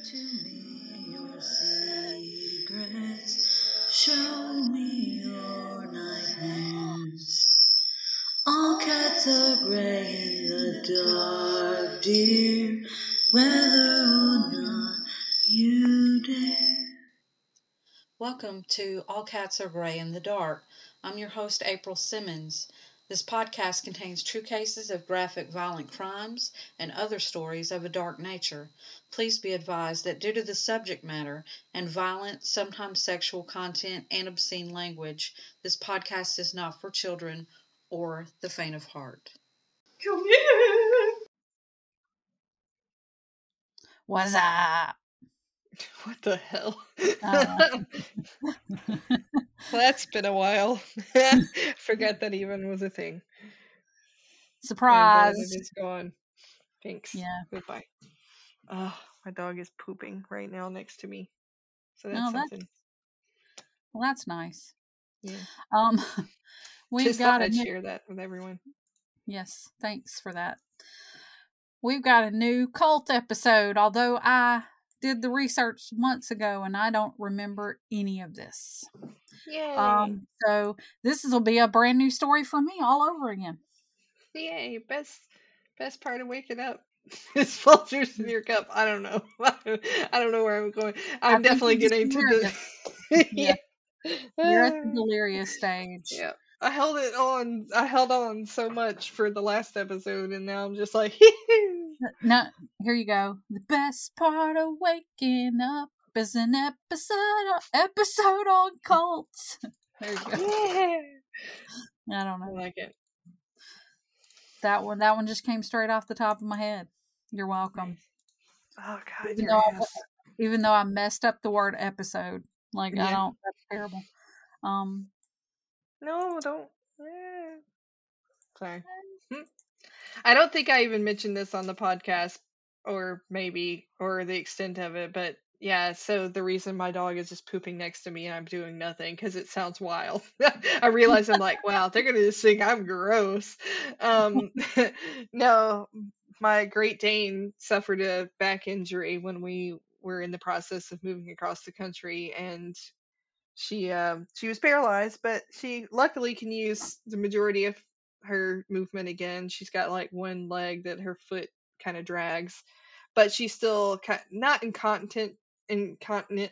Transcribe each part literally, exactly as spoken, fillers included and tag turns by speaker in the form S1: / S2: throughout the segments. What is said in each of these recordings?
S1: to me your secrets. Show me your nightmares. All cats are gray in the dark, dear, whether or not you dare.
S2: Welcome to All Cats Are Gray in the Dark. I'm your host, April Simmons. This podcast contains true cases of graphic violent crimes and other stories of a dark nature. Please be advised that due to the subject matter and violent, sometimes sexual content and obscene language, this podcast is not for children or the faint of heart.
S1: Come here.
S3: What's up?
S1: What the hell?
S3: Uh,
S1: That's been a while. Forgot that even was a thing.
S3: Surprise.
S1: I'm glad it is gone. Thanks.
S3: Yeah.
S1: Goodbye. Oh, my dog is pooping right now next to me. So that's
S3: Oh,
S1: something.
S3: that's, well, that's nice.
S1: Yeah.
S3: Um, we've
S1: Just
S3: got
S1: thought
S3: a
S1: I'd
S3: new,
S1: share that with everyone.
S3: yes, thanks for that. We've got a new cult episode, although I did the research months ago and I don't remember any of this.
S1: Yay.
S3: Um, so this will be a brand new story for me all over again.
S1: Yay. Best best part of waking up is Folgers in your cup. I don't know. I don't know where I'm going. I'm definitely getting to the
S3: yeah. You're at the
S1: Ah.
S3: delirious stage.
S1: Yeah. I held it on. I held on so much for the last episode, and now I'm just like,
S3: No, here you go. The best part of waking up is an episode episode on cults. There you go.
S1: yeah.
S3: I don't
S1: I
S3: know.
S1: like it.
S3: That one that one just came straight off the top of my head. You're welcome.
S1: Oh God,
S3: Even
S1: your
S3: though,
S1: ass.
S3: I, even though I messed up the word episode. Like
S1: Yeah.
S3: I don't that's terrible. Um
S1: No, don't. Eh. Sorry. I don't think I even mentioned this on the podcast, or maybe, or the extent of it, but yeah, so the reason my dog is just pooping next to me and I'm doing nothing, because it sounds wild. I realize I'm like, wow, they're going to just think I'm gross. Um, no, my Great Dane suffered a back injury when we were in the process of moving across the country, and she um she was paralyzed, but she luckily can use the majority of her movement again. She's got like one leg that her foot kind of drags, but she's still ki- not incontinent. Incontinent.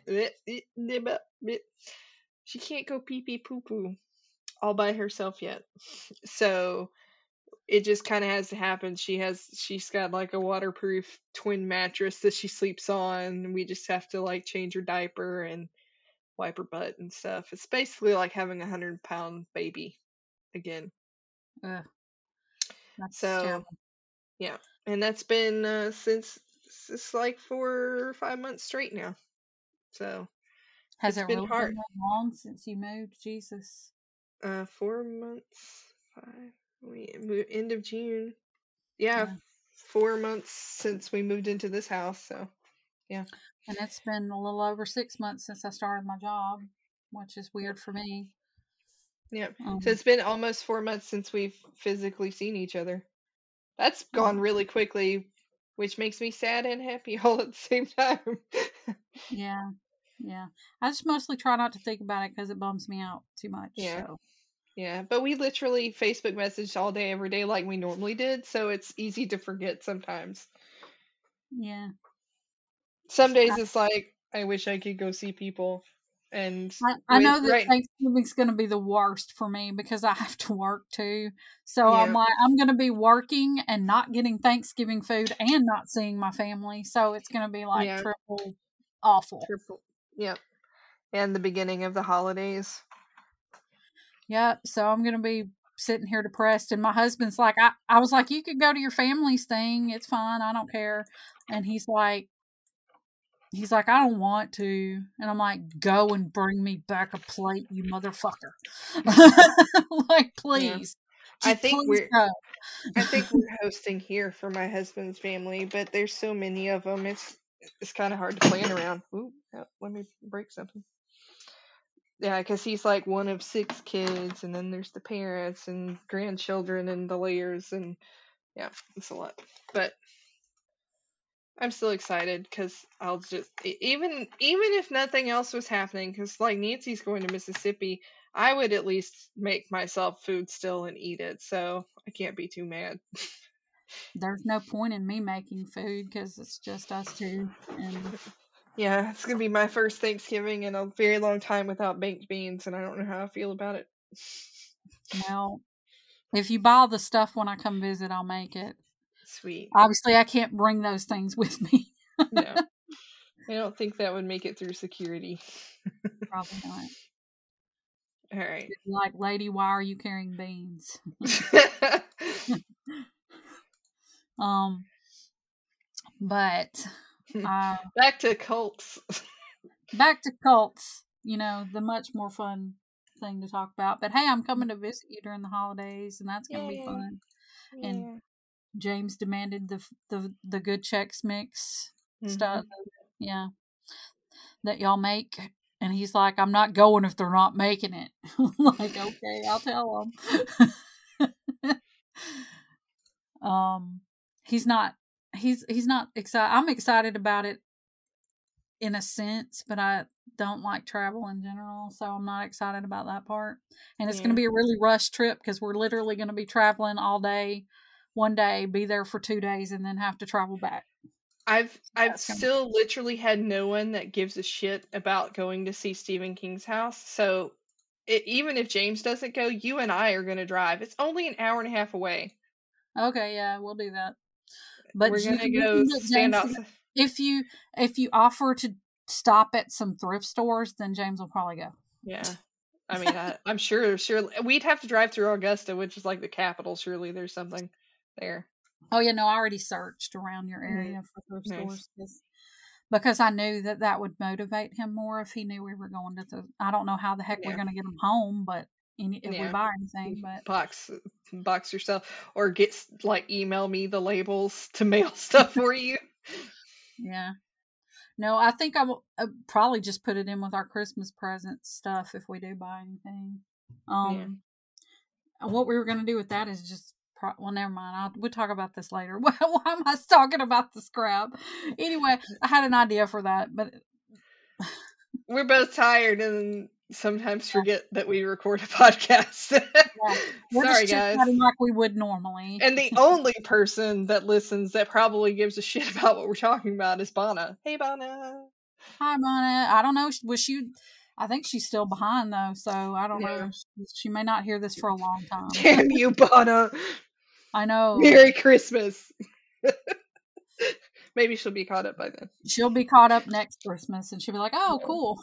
S1: She can't go pee pee poo poo all by herself yet. So it just kind of has to happen. She has she's got like a waterproof twin mattress that she sleeps on. We just have to like change her diaper and wipe her butt and stuff. It's basically like having a hundred pound baby again.
S3: ugh, that's
S1: So
S3: terrible.
S1: yeah, and that's been uh, since it's like four or five months straight now. So
S3: Has
S1: it's
S3: it
S1: been
S3: really
S1: hard.
S3: been that long since you moved? Jesus.
S1: Uh, four months, five. We mo- end of June. Yeah,
S3: Yeah.
S1: four months since we moved into this house. So yeah,
S3: And it's been a little over six months since I started my job, which is weird for me.
S1: yeah.
S3: Um,
S1: So it's been almost four months since we've physically seen each other. That's gone really quickly, which makes me sad and happy all at the same time.
S3: yeah, yeah. I just mostly try not to think about it because it bums me out too much.
S1: Yeah.
S3: So
S1: Yeah, but we literally Facebook messaged all day, every day, like we normally did, so it's easy to forget sometimes.
S3: yeah,
S1: Some days it's like, I wish I could go see people, and
S3: I, I
S1: with
S3: know that
S1: right,
S3: Thanksgiving's going to be the worst for me because I have to work too. So I'm
S1: yeah,
S3: like, I'm going to be working and not getting Thanksgiving food and not seeing my family. So it's going to be like
S1: yeah,
S3: triple awful.
S1: triple, yep, and the beginning of the holidays.
S3: Yep. So I'm going to be sitting here depressed. And my husband's like, I, I was like, you could go to your family's thing. It's fine. I don't care. And he's like, he's like, I don't want to. And I'm like, go and bring me back a plate, you motherfucker. Like, please.
S1: I
S3: Just
S1: think
S3: please
S1: we're,
S3: go.
S1: I think we're hosting here for my husband's family, but there's so many of them, it's, it's kind of hard to plan around. Ooh, oh, let me break something. Yeah, because he's like one of six kids, and then there's the parents and grandchildren and the layers, and yeah, it's a lot. But I'm still excited because I'll just e- even even if nothing else was happening, because like Nancy's going to Mississippi, I would at least make myself food still and eat it. So I can't be too mad.
S3: There's no point in me making food because it's just us two. And
S1: Yeah, it's gonna be my first Thanksgiving in a very long time without baked beans, and I don't know how I feel about it.
S3: well, if you buy all the stuff when I come visit, I'll make it.
S1: Sweet.
S3: Obviously, I can't bring those things with me.
S1: No, I don't think that would make it through security.
S3: Probably not.
S1: All right.
S3: Like, lady, why are you carrying beans? um, but uh,
S1: back to cults.
S3: back to cults. You know, the much more fun thing to talk about. But hey, I'm coming to visit you during the holidays, and that's gonna
S1: Yeah.
S3: be fun.
S1: Yeah.
S3: And James demanded the the the good Chex Mix
S1: Mhm.
S3: stuff. Yeah, that y'all make. And he's like, I'm not going if they're not making it. Like, okay, I'll tell them. um, he's not, he's, he's not excited. I'm excited about it in a sense, but I don't like travel in general. So I'm not excited about that part. And it's
S1: Yeah.
S3: going to be a really rushed trip because we're literally going to be traveling all day, one day, be there for two days, and then have to travel back.
S1: I've I've
S3: That's gonna-
S1: still literally had no one that gives a shit about going to see Stephen King's house. So it, even if James doesn't go, you and I are going to drive. It's only an hour and a half away.
S3: Okay, yeah, we'll do that. But
S1: We're
S3: you
S1: gonna
S3: can
S1: go
S3: you can get
S1: stand
S3: James to-
S1: outside.
S3: if you if you offer to stop at some thrift stores, then James will probably go.
S1: Yeah, I mean, I, I'm sure, sure we'd have to drive through Augusta, which is like the capital. Surely there's something there.
S3: Oh yeah, no, I already searched around your area
S1: Mhm.
S3: for thrift
S1: Nice.
S3: stores 'cause- because I knew that that would motivate him more if he knew we were going to the. I don't know how the heck
S1: Yeah.
S3: we're going to get him home, but any, if we
S1: Yeah.
S3: buy anything, but
S1: Box box yourself, or get s- like email me the labels to mail stuff for you.
S3: yeah. No, I think I will uh, probably just put it in with our Christmas present stuff if we do buy anything. Um, what we were going to do with that is just pro- well, never mind. I'll, we'll talk about this later. Why am I talking about the scrap? Anyway, I had an idea for that, but
S1: We're both tired and sometimes forget that we record a podcast.
S3: yeah, we're
S1: Sorry,
S3: just
S1: guys.
S3: chatting like we would normally.
S1: And the only person that listens that probably gives a shit about what we're talking about is Bana. Hey, Bana.
S3: Hi, Mona. I don't know. Was she? I think she's still behind though, so I don't
S1: Yeah.
S3: know. She, she may not hear this for a long time.
S1: Damn you, Bana.
S3: I know.
S1: Merry Christmas. Maybe she'll be caught up by then.
S3: She'll be caught up next Christmas, and she'll be like, "Oh, cool."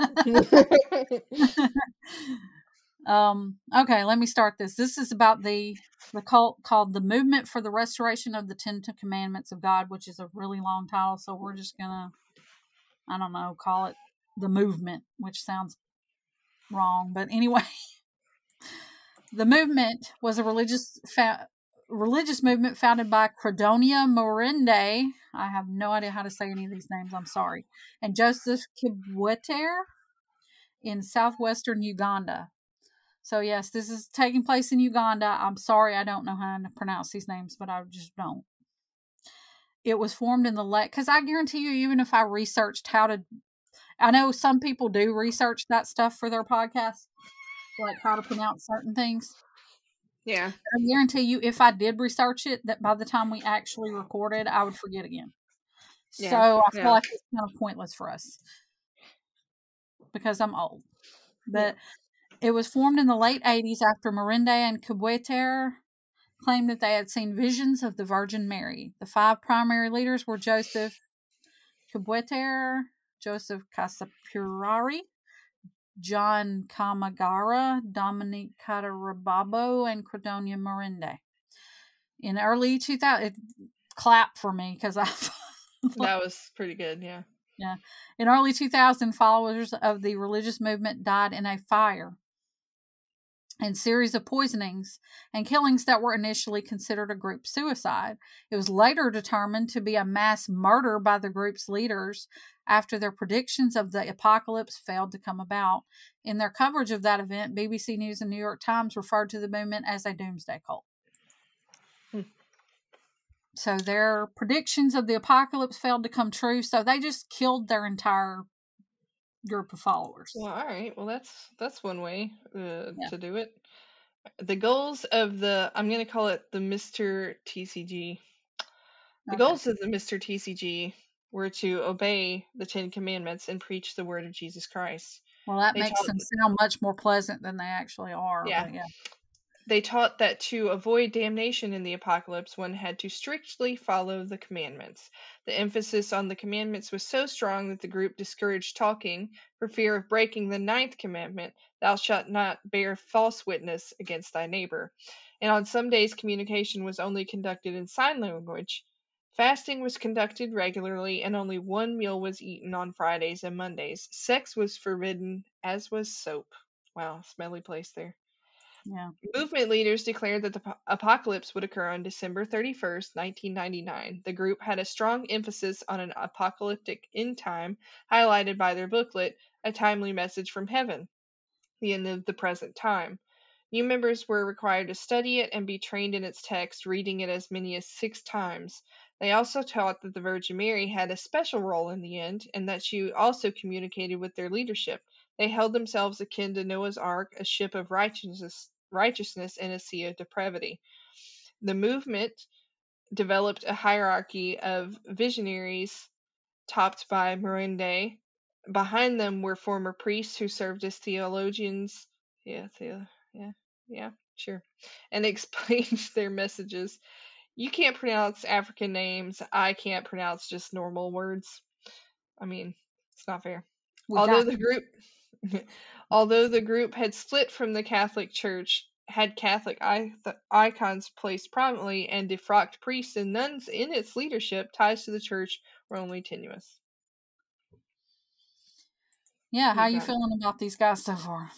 S3: um. Okay, let me start this. This is about the the cult called the Movement for the Restoration of the Ten Commandments of God, which is a really long title. So we're just gonna, I don't know, call it the Movement, which sounds wrong, but anyway. The movement was a religious fa- religious movement founded by Credonia Morinde. I have no idea how to say any of these names. I'm sorry. And Joseph Kibweter in southwestern Uganda. So yes, this is taking place in Uganda. I'm sorry, I don't know how to pronounce these names, but I just don't. It was formed in the late, because I guarantee you, even if I researched how to, I know some people do research that stuff for their podcast, like how to pronounce certain things.
S1: Yeah.
S3: I guarantee you, if I did research it, that by the time we actually recorded, I would forget again.
S1: Yeah,
S3: So I feel
S1: yeah.
S3: like it's kind of pointless for us because I'm old. But it was formed in the late eighties after Morinde and Kibweter claimed that they had seen visions of the Virgin Mary. The five primary leaders were Joseph Kibweter, Joseph Kasapurari, John Kamagara, Dominic Katarababo, and Credonia Morinde. In early two thousand, clap for me because I.
S1: That was pretty good, yeah.
S3: Yeah. In early two thousand, followers of the religious movement died in a fire and series of poisonings and killings that were initially considered a group suicide. It was later determined to be a mass murder by the group's leaders after their predictions of the apocalypse failed to come about. In their coverage of that event, B B C News and New York Times referred to the movement as a doomsday cult.
S1: Hmm.
S3: So their predictions of the apocalypse failed to come true. So they just killed their entire group of followers.
S1: Well, all right. Well, that's that's one way uh,
S3: Yeah.
S1: to do it. The goals of the I'm going to call it the Mister T C G. The
S3: Okay.
S1: goals of the Mister T C G were to obey the Ten Commandments and preach the word of Jesus Christ.
S3: Well, that
S1: They
S3: makes
S1: taught,
S3: them sound much more pleasant than they actually are.
S1: yeah.
S3: But yeah.
S1: They taught that to avoid damnation in the apocalypse, one had to strictly follow the commandments. The emphasis on the commandments was so strong that the group discouraged talking for fear of breaking the ninth commandment, thou shalt not bear false witness against thy neighbor. And on some days, communication was only conducted in sign language. Fasting was conducted regularly, and only one meal was eaten on Fridays and Mondays. Sex was forbidden, as was soap. Wow, smelly place there.
S3: Yeah.
S1: Movement leaders declared that the po- apocalypse would occur on December thirty-first, nineteen ninety-nine. The group had a strong emphasis on an apocalyptic end time, highlighted by their booklet, A Timely Message from Heaven, the end of the present time. New members were required to study it and be trained in its text, reading it as many as six times. They also taught that the Virgin Mary had a special role in the end, and that she also communicated with their leadership. They held themselves akin to Noah's Ark, a ship of righteousness, righteousness in a sea of depravity. The movement developed a hierarchy of visionaries topped by Miranda. Behind them were former priests who served as theologians. Yeah, the, yeah, yeah, sure. And explained their messages. You can't pronounce African names. I can't pronounce just normal words. I mean, it's not fair.
S3: We
S1: Although
S3: got
S1: the group although the group had split from the Catholic Church, had Catholic I- icons placed prominently, and defrocked priests and nuns in its leadership, ties to the church were only tenuous.
S3: Yeah, how you
S1: Uganda.
S3: feeling about these guys so far?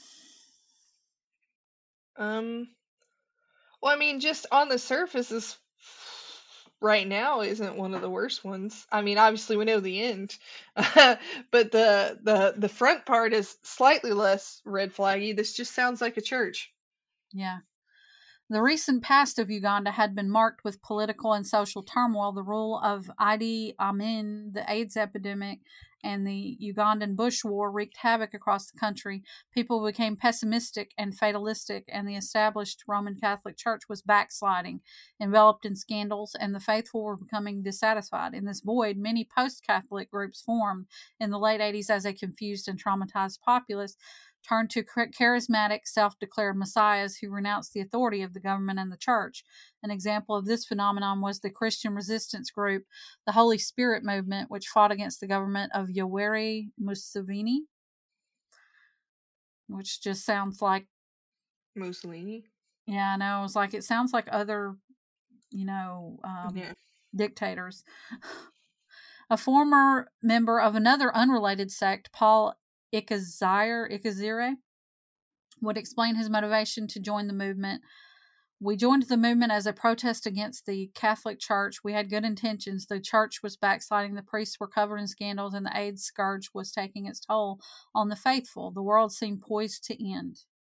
S1: Um, well, I mean, just on the surface, this right now isn't one of the worst ones. I mean, obviously we know the end, but the the the front part is slightly less red flaggy. This just sounds like a church.
S3: Yeah. The recent past of Uganda had been marked with political and social turmoil. The rule of Idi Amin, the AIDS epidemic, and the Ugandan Bush War wreaked havoc across the country. People became pessimistic and fatalistic, and the established Roman Catholic Church was backsliding, enveloped in scandals, and the faithful were becoming dissatisfied. In this void, many post Catholic groups formed in the late eighties as a confused and traumatized populace turned to charismatic, self-declared messiahs who renounced the authority of the government and the church. An example of this phenomenon was the Christian resistance group, the Holy Spirit movement, which fought against the government of Yoweri Museveni, which just sounds like
S1: Mussolini.
S3: Yeah, I know. It's like it sounds like other, you know, um,
S1: Yeah.
S3: dictators. A former member of another unrelated sect, Paul Ikazire, Ikazire, would explain his motivation to join the movement. We joined the movement as a protest against the Catholic Church. We had good intentions. The church was backsliding, the priests were covered in scandals, and the AIDS scourge was taking its toll on the faithful. The world seemed poised to end.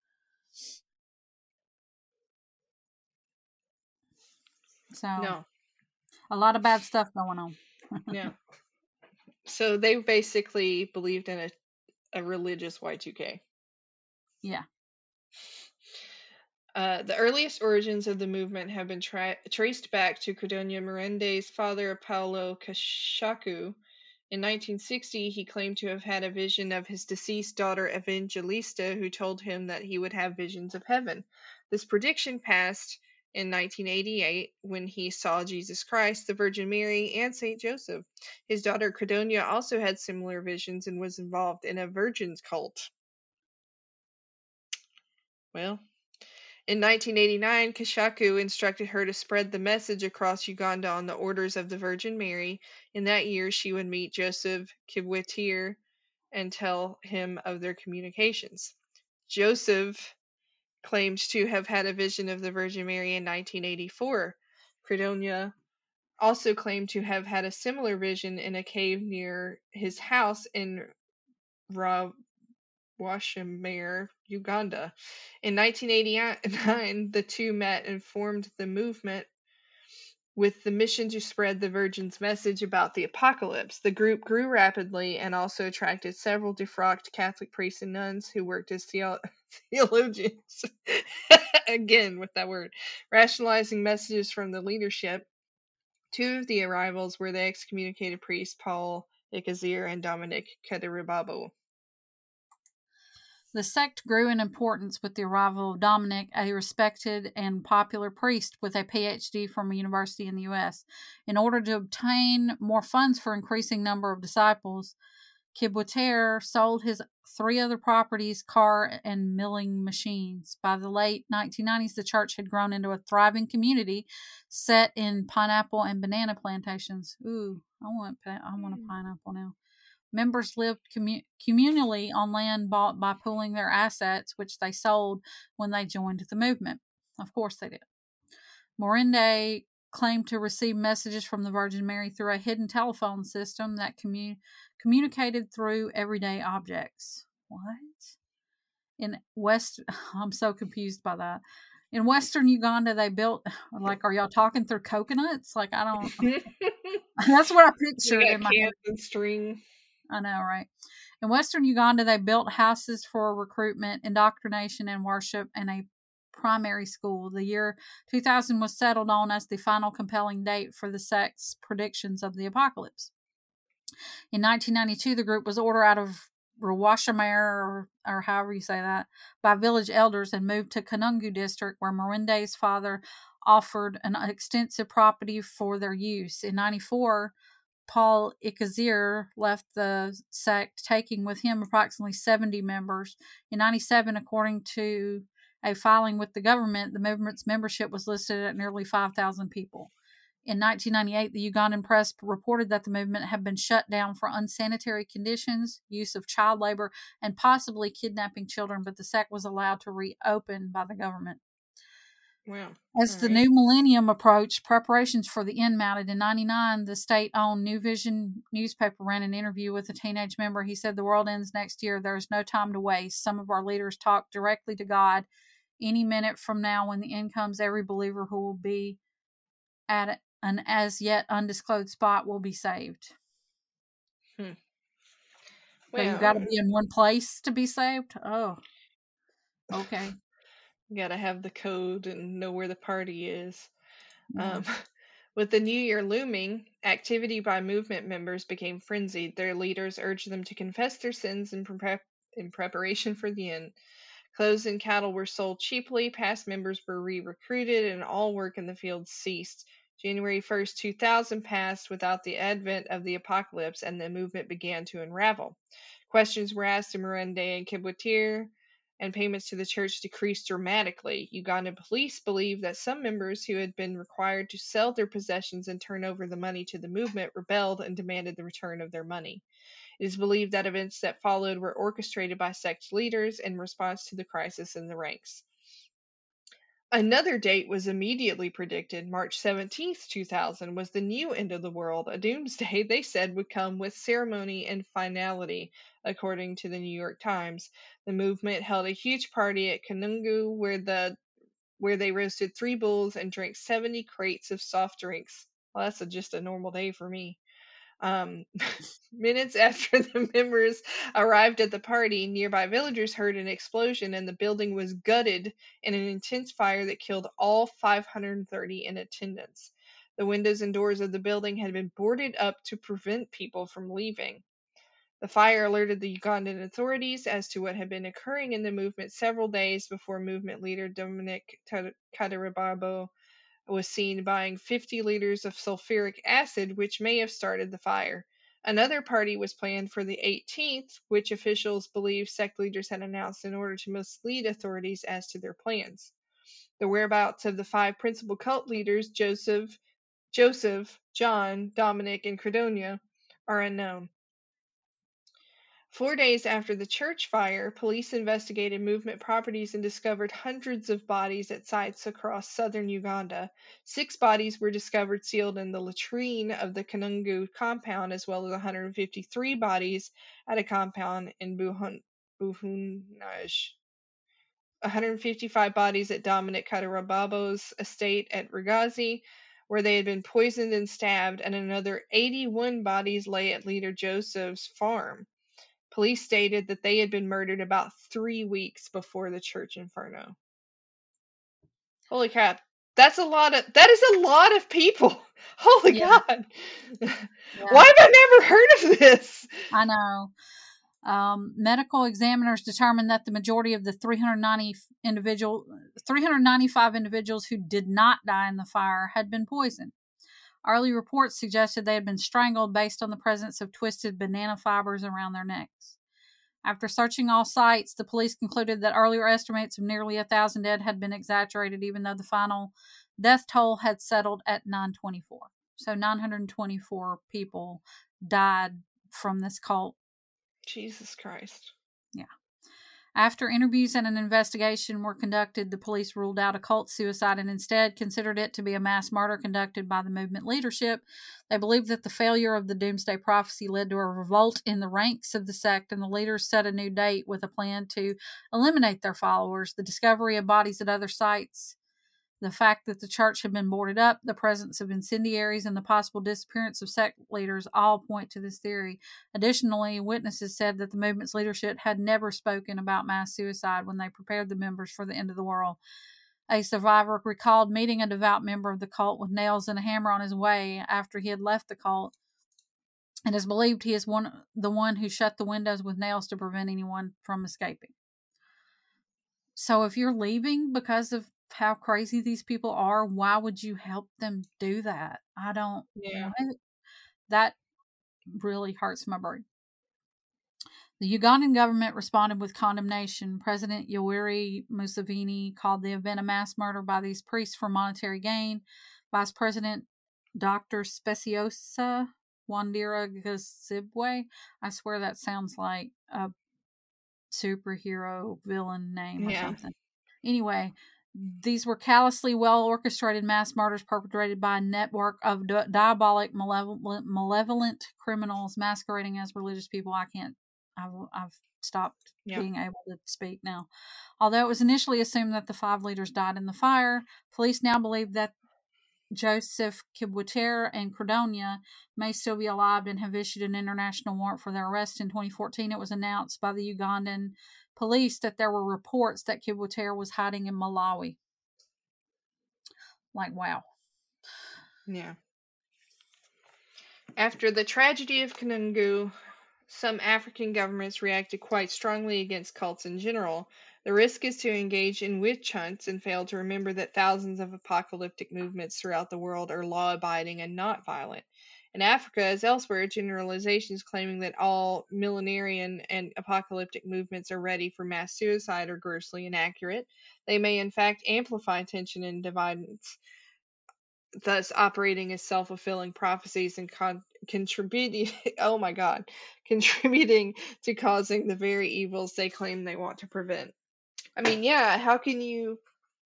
S3: So,
S1: No.
S3: a lot of bad stuff going on.
S1: Yeah. So they basically believed in a, a religious Y two K.
S3: Yeah.
S1: Uh, the earliest origins of the movement have been tra- traced back to Credonia Mirande's father, Paulo Kashaku. In nineteen sixty, he claimed to have had a vision of his deceased daughter, Evangelista, who told him that he would have visions of heaven. This prediction passed in nineteen eighty-eight when he saw Jesus Christ, the Virgin Mary, and Saint Joseph. His daughter, Credonia, also had similar visions and was involved in a virgin's cult. Well, in nineteen eighty-nine, Kashaku instructed her to spread the message across Uganda on the orders of the Virgin Mary. In that year, she would meet Joseph Kibwetir and tell him of their communications. Joseph claimed to have had a vision of the Virgin Mary in nineteen eighty-four. Credonia also claimed to have had a similar vision in a cave near his house in Ra- Washimere, Uganda. In nineteen eighty-nine, the two met and formed the movement with the mission to spread the Virgin's message about the apocalypse. The group grew rapidly and also attracted several defrocked Catholic priests and nuns who worked as theo- theologians. Again, with that word, rationalizing messages from the leadership. Two of the arrivals were the excommunicated priests Paul Ikazir and Dominic Kaderibabo.
S3: The sect grew in importance with the arrival of Dominic, a respected and popular priest with a P H D from a university in the U S. In order to obtain more funds for increasing number of disciples, Kibweter sold his three other properties, car, and milling machines. By the late nineteen nineties, the church had grown into a thriving community set in pineapple and banana plantations. Ooh, I want I want a pineapple now. Members lived commu- communally on land bought by pooling their assets, which they sold when they joined the movement. Of course they did. Morinde claimed to receive messages from the Virgin Mary through a hidden telephone system that commu- communicated through everyday objects. What? In West, I'm so confused by that. In Western Uganda, they built, like, are y'all talking through coconuts? Like, I don't, that's what I pictured in my head.
S1: And string.
S3: I know, right? In Western Uganda, they built houses for recruitment, indoctrination, and worship, and a primary school. The year two thousand was settled on as the final compelling date for the sect's predictions of the apocalypse. In nineteen ninety-two, the group was ordered out of Rwashamere, or, or however you say that, by village elders and moved to Kanungu district, where Morinde's father offered an extensive property for their use. In ninety-four, Paul Ikazir left the sect, taking with him approximately seventy members. In ninety-seven, according to a filing with the government, the movement's membership was listed at nearly five thousand people. In nineteen ninety-eight, the Ugandan press reported that the movement had been shut down for unsanitary conditions, use of child labor, and possibly kidnapping children, but the sect was allowed to reopen by the government.
S1: Wow.
S3: As
S1: All
S3: the
S1: right.
S3: new millennium approached, preparations for the end mounted. In ninety-nine, the state-owned New Vision newspaper ran an interview with a teenage member. He said, "The world ends next year. There is no time to waste. Some of our leaders talk directly to God. Any minute from now, when the end comes, every believer who will be at an as yet undisclosed spot will be saved."
S1: Hmm.
S3: So you
S1: Well,
S3: got to be in one place to be saved? Oh, okay.
S1: you gotta have the code and know where the party is.
S3: Yeah.
S1: Um, with the new year looming, activity by movement members became frenzied. Their leaders urged them to confess their sins in, pre- in preparation for the end. Clothes and cattle were sold cheaply, past members were re-recruited, and all work in the fields ceased. January first, two thousand passed without the advent of the apocalypse, and the movement began to unravel. Questions were asked to Morinde and Kibweter, and payments to the church decreased dramatically. Ugandan police believe that some members who had been required to sell their possessions and turn over the money to the movement rebelled and demanded the return of their money. It is believed that events that followed were orchestrated by sect leaders in response to the crisis in the ranks. Another date was immediately predicted. March seventeenth, two thousand was the new end of the world, a doomsday they said would come with ceremony and finality, according to the New York Times. The movement held a huge party at Kanungu where the where they roasted three bulls and drank seventy crates of soft drinks. Well, that's a, just a normal day for me. Um, minutes after the members arrived at the party, nearby villagers heard an explosion and the building was gutted in an intense fire that killed all five hundred thirty in attendance. The windows and doors of the building had been boarded up to prevent people from leaving. The fire alerted the Ugandan authorities as to what had been occurring in the movement several days before movement leader Dominic Kaderibabo was seen buying fifty liters of sulfuric acid, which may have started the fire. Another party was planned for the eighteenth, which officials believe sect leaders had announced in order to mislead authorities as to their plans. The whereabouts of the five principal cult leaders, Joseph, Joseph, John, Dominic, and Credonia, are unknown. Four days after the church fire, police investigated movement properties and discovered hundreds of bodies at sites across southern Uganda. Six bodies were discovered sealed in the latrine of the Kanungu compound, as well as one hundred fifty-three bodies at a compound in Buhun- Buhunaj. one hundred fifty-five bodies at Dominic Kadarababo's estate at Rigazi, where they had been poisoned and stabbed, and another eighty-one bodies lay at Leader Joseph's farm. Police stated that they had been murdered about three weeks before the church inferno. Holy crap. That's a lot of, that is a lot of people. Holy
S3: Yeah.
S1: God.
S3: Yeah.
S1: Why have I never heard of this?
S3: I know. Um, medical examiners determined that the majority of the three hundred ninety individual, three hundred ninety-five individuals who did not die in the fire had been poisoned. Early reports suggested they had been strangled based on the presence of twisted banana fibers around their necks. After searching all sites, the police concluded that earlier estimates of nearly a thousand dead had been exaggerated, even though the final death toll had settled at nine twenty-four. So nine hundred twenty-four people died from this cult.
S1: Jesus Christ.
S3: Yeah. After interviews and an investigation were conducted, the police ruled out a cult suicide and instead considered it to be a mass murder conducted by the movement leadership. They believed that the failure of the doomsday prophecy led to a revolt in the ranks of the sect, and the leaders set a new date with a plan to eliminate their followers. The discovery of bodies at other sites, the fact that the church had been boarded up, the presence of incendiaries, and the possible disappearance of sect leaders all point to this theory. Additionally, witnesses said that the movement's leadership had never spoken about mass suicide when they prepared the members for the end of the world. A survivor recalled meeting a devout member of the cult with nails and a hammer on his way after he had left the cult, and is believed he is one the one who shut the windows with nails to prevent anyone from escaping. So if you're leaving because of how crazy these people are, why would you help them do that? I don't.
S1: Yeah.
S3: What? That really hurts my brain. The Ugandan government responded with condemnation. President Yoweri Museveni called the event a mass murder by these priests for monetary gain. Vice President Doctor Speciosa Wandira Gazibwe, I swear that sounds like a superhero villain name or
S1: Yeah.
S3: something. Anyway, these were callously well-orchestrated mass murders perpetrated by a network of di- diabolic, malevolent, malevolent criminals masquerading as religious people. I can't, I've, I've stopped
S1: Yeah.
S3: being able to speak now. Although it was initially assumed that the five leaders died in the fire, police now believe that Joseph Kibwetere and Credonia may still be alive and have issued an international warrant for their arrest. In twenty fourteen, it was announced by the Ugandan police that there were reports that Kibwetere was hiding in Malawi. Like, wow.
S1: Yeah. After the tragedy of Kanungu, some African governments reacted quite strongly against cults in general. The risk is to engage in witch hunts and fail to remember that thousands of apocalyptic movements throughout the world are law-abiding and not violent. In Africa, as elsewhere, generalizations claiming that all millenarian and apocalyptic movements are ready for mass suicide are grossly inaccurate. They may, in fact, amplify tension and divides, thus operating as self-fulfilling prophecies and con- contributing oh my god contributing to causing the very evils they claim they want to prevent. I mean, yeah, how can you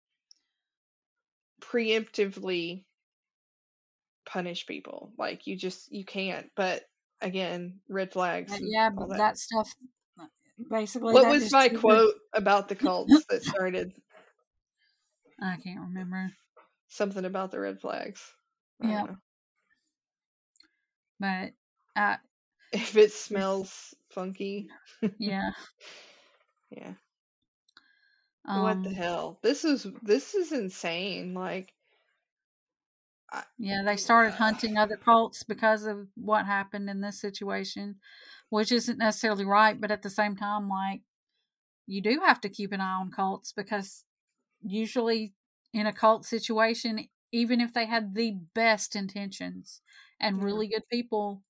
S1: preemptively punish people? Like, you just, you can't. But again, red flags and
S3: Yeah,
S1: all
S3: but
S1: that.
S3: that stuff, basically,
S1: What
S3: that
S1: was
S3: just
S1: my
S3: triggered-
S1: quote about the cults that started?
S3: I can't remember.
S1: Something about the red flags. I don't
S3: Yeah.
S1: know.
S3: But, uh,
S1: If it smells funky.
S3: yeah.
S1: Yeah.
S3: Um,
S1: What the hell? This is this is insane. Like, I,
S3: Yeah, they started
S1: uh,
S3: hunting other cults because of what happened in this situation, which isn't necessarily right, but at the same time, like, you do have to keep an eye on cults because usually in a cult situation, even if they had the best intentions and
S1: Yeah.
S3: really good people,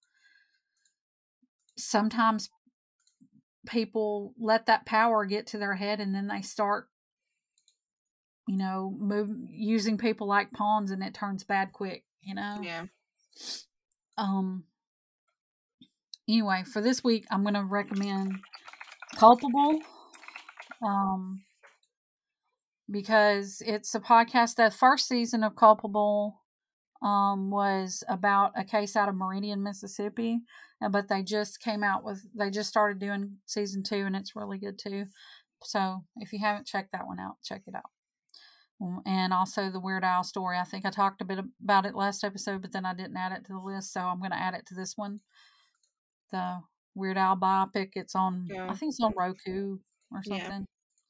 S3: sometimes people let that power get to their head and then they start, you know, move, using people like pawns, and it turns bad quick, you know?
S1: Yeah.
S3: Um. Anyway, for this week, I'm going to recommend Culpable, um, because it's a podcast. The first season of Culpable um, was about a case out of Meridian, Mississippi, uh, but they just came out with, they just started doing season two, and it's really good too. So if you haven't checked that one out, check it out. and also the Weird Al story. I think I talked a bit about it last episode, but then I didn't add it to the list, so I'm going to add it to this one. The Weird Al biopic. It's on,
S1: Yeah.
S3: I think it's on Roku or
S1: Yeah.
S3: something.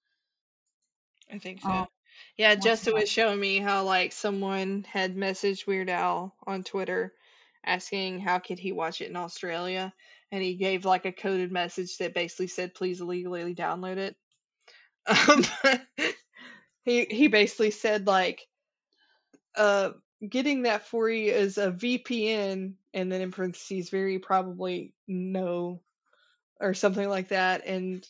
S1: I think so.
S3: Um,
S1: yeah,
S3: what's
S1: Jessica
S3: that?
S1: was showing me how like someone had messaged Weird Al on Twitter asking how could he watch it in Australia, and he gave like a coded message that basically said please illegally download it. Um, he he basically said like uh getting that for you is a V P N, and then in parentheses very probably no, or something like that, and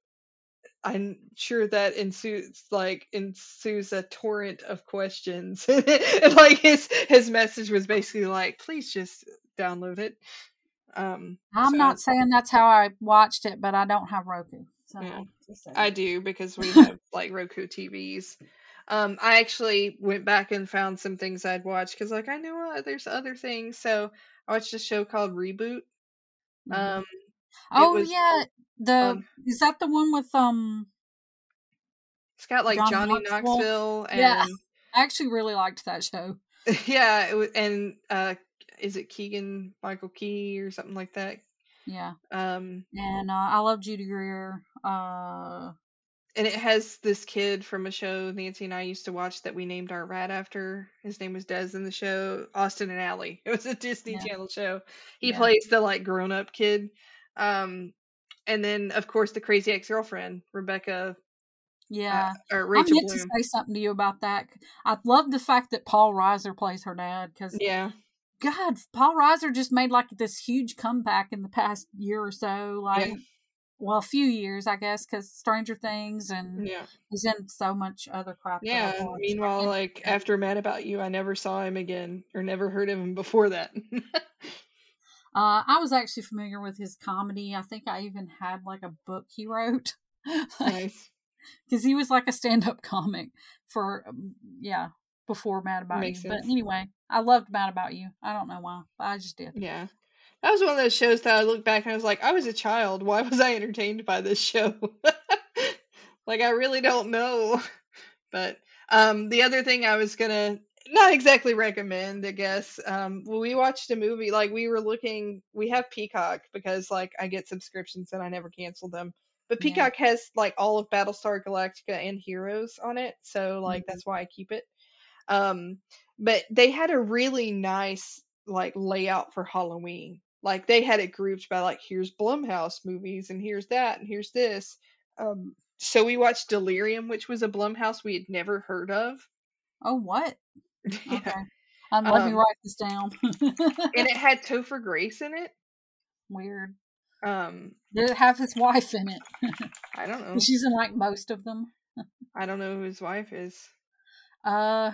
S1: I'm sure that ensues like ensues a torrent of questions. And like his his message was basically like, please just download it. Um
S3: I'm
S1: so
S3: not saying that's how I watched it, but I don't have Roku. So
S1: yeah,
S3: just saying.
S1: I do because we have like Roku T Vs. Um, I actually went back and found some things I'd watched because like I know uh, there's other things. So I watched a show called Reboot.
S3: Mhm.
S1: Um, it
S3: Oh
S1: was
S3: yeah, the
S1: um,
S3: is that the one with um
S1: it's got like
S3: Johnny
S1: Johnny
S3: Knoxville?
S1: Knoxville
S3: Yeah,
S1: and
S3: I actually really liked that show.
S1: yeah, it was, and uh, is it Keegan Michael Key or something like that?
S3: Yeah,
S1: Um,
S3: and uh, I love Judy Greer. Uh,
S1: and it has this kid from a show Nancy and I used to watch that we named our rat after. His name was Des in the show, Austin and Ally. It was a Disney
S3: yeah,
S1: Channel show. He
S3: yeah,
S1: plays the like grown up kid. Um, and then of course the crazy ex girlfriend Rebecca uh,
S3: yeah.
S1: or
S3: I
S1: Rachel
S3: meant to
S1: Bloom.
S3: say something to you about that. I love the fact that Paul Reiser plays her dad because
S1: Yeah,
S3: God, Paul Reiser just made like this huge comeback in the past year or so. Like,
S1: yeah,
S3: well, a few years, I guess, because Stranger Things, and
S1: yeah,
S3: he's in so much other crap that I've
S1: yeah.
S3: watched.
S1: Meanwhile,
S3: And,
S1: like after Mad About You, I never saw him again or never heard of him before that.
S3: uh, I was actually familiar with his comedy. I think I even had like a book he wrote.
S1: Nice.
S3: Because he was like a stand-up comic for um, yeah before Mad About
S1: Makes
S3: You. But
S1: sense.
S3: anyway, I loved Mad About You. I don't know why, but I just did.
S1: Yeah. That was one of those shows that I look back and I was like, I was a child. Why was I entertained by this show? Like, I really don't know. But um, the other thing I was gonna not exactly recommend, I guess. Um, when we watched a movie, like we were looking, we have Peacock because like I get subscriptions and I never cancel them. But
S3: Yeah.
S1: Peacock has like all of Battlestar Galactica and Heroes on it, so like
S3: Mhm.
S1: that's why I keep it. Um, but they had a really nice like layout for Halloween. Like they had it grouped by like here's Blumhouse movies and here's that and here's this. Um, so we watched Delirium, which was a Blumhouse we had never heard of.
S3: Oh, what?
S1: Yeah.
S3: Okay. Um, let me
S1: Um,
S3: write this down.
S1: and it had Topher Grace in it.
S3: Weird.
S1: Um,
S3: Did it have his wife in it?
S1: I don't know.
S3: She's in like most of them.
S1: I don't know who his wife is.
S3: Uh,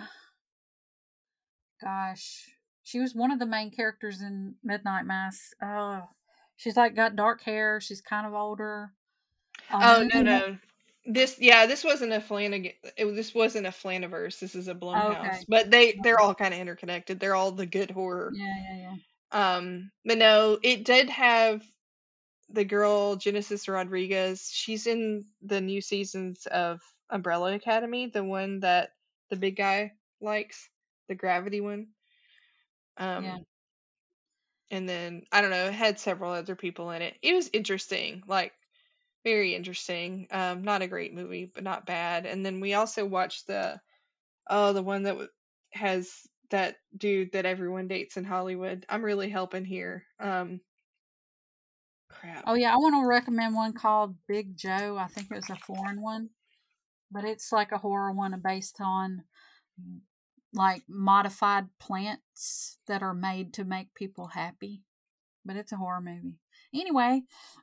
S3: gosh, she was one of the main characters in Midnight Mass. Uh, she's like got dark hair. She's kind of older. Um,
S1: Oh
S3: and
S1: no
S3: then-
S1: no. This yeah, this wasn't a Flanagan. It, this wasn't a Flaniverse. This is a Blumhouse.
S3: okay.
S1: But they they're all kind of interconnected. They're all the good horror.
S3: Yeah, yeah, yeah.
S1: Um, but no, it did have the girl Genesis Rodriguez. She's in the new seasons of Umbrella Academy, the one that the big guy likes, the Gravity one. Um,
S3: Yeah.
S1: and then I don't know, it had several other people in it. It was interesting, like very interesting. Um, not a great movie, but not bad. And then we also watched the oh the one that w- has that dude that everyone dates in Hollywood. I'm really helping here. Um, crap.
S3: Oh yeah, I want to recommend one called Big Joe. I think it was a foreign one, but it's like a horror one based on like modified plants that are made to make people happy. But it's a horror movie. Anyway,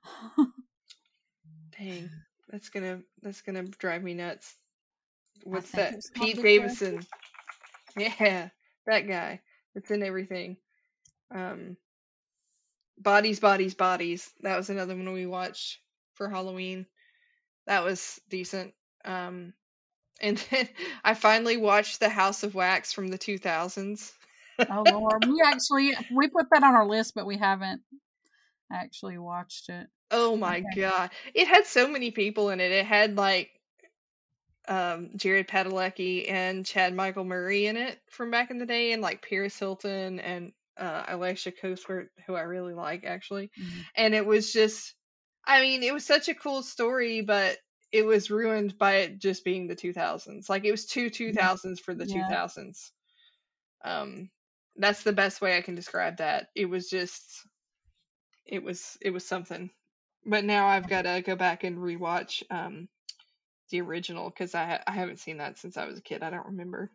S1: Dang, that's gonna that's gonna drive me nuts. What's
S3: think
S1: that?
S3: it's called
S1: Pete
S3: Big Joe.
S1: Davidson. Yeah, that guy. It's in everything. Um, Bodies, Bodies, Bodies. That was another one we watched for Halloween. That was decent. Um, and then I finally watched The House of Wax from the two thousands.
S3: Oh Lord, we actually we put that on our list, but we haven't actually watched it.
S1: Oh my
S3: Okay.
S1: god. It had so many people in it. It had like um, Jared Padalecki and Chad Michael Murray in it from back in the day, and like Paris Hilton and uh, Elisha Cuthbert, who I really like actually.
S3: Mhm.
S1: And it was just, I mean, it was such a cool story, but it was ruined by it just being the two thousands. Like it was two two thousands for the
S3: Yeah.
S1: two thousands. Um, that's the best way I can describe that. It was just, it was, it was something. But now I've got to go back and rewatch um, the original because I ha- I haven't seen that since I was a kid. I don't remember.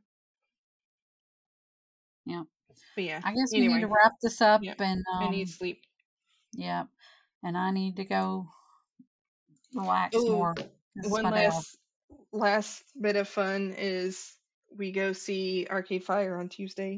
S3: Yeah.
S1: But yeah.
S3: I guess
S1: anyway,
S3: we need to wrap this up,
S1: yeah,
S3: and um,
S1: I need sleep.
S3: Yeah, and I need to go relax
S1: Ooh,
S3: more. This is
S1: one
S3: my day off.
S1: last last bit of fun is we go see Arcade Fire on Tuesday.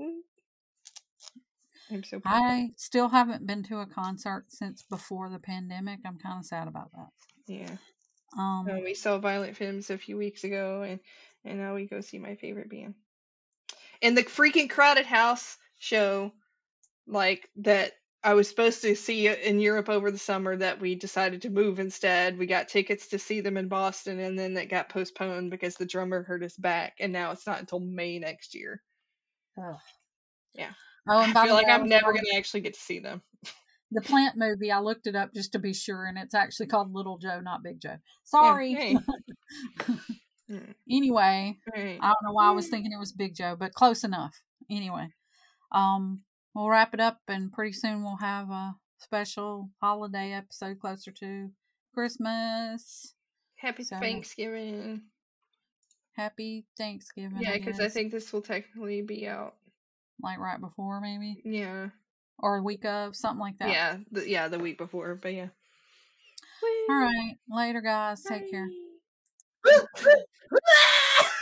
S1: I'm so pumped.
S3: I still haven't been to a concert since before the pandemic. I'm kind of sad about that.
S1: Yeah.
S3: Um,
S1: Uh, we saw Violent Femmes a few weeks ago, and and now we go see my favorite band. And the freaking Crowded House show, like that I was supposed to see in Europe over the summer, that we decided to move instead. We got tickets to see them in Boston, and then it got postponed because the drummer hurt his back, and now it's not until May next year.
S3: ugh.
S1: Yeah.
S3: Oh, and
S1: I
S3: by
S1: feel
S3: the
S1: like
S3: way, I
S1: I'm
S3: was
S1: never
S3: wrong.
S1: going to actually get to see them.
S3: The Plant movie, I looked it up just to be sure, and it's actually called Little Joe, not Big Joe. Sorry.
S1: Yeah, hey. Mm,
S3: Anyway,
S1: right.
S3: I don't know why I was thinking it was Big Joe, but close enough. Anyway, um, we'll wrap it up, and pretty soon we'll have a special holiday episode closer to Christmas.
S1: Happy
S3: So,
S1: Thanksgiving.
S3: Happy Thanksgiving.
S1: Yeah,
S3: I
S1: because I
S3: guess.
S1: think this will technically be out.
S3: Like right before, maybe,
S1: Yeah.
S3: or a week of, something like that.
S1: Yeah. The, yeah, the week before, but yeah.
S3: All right. Later, guys. Take care.
S1: Bye.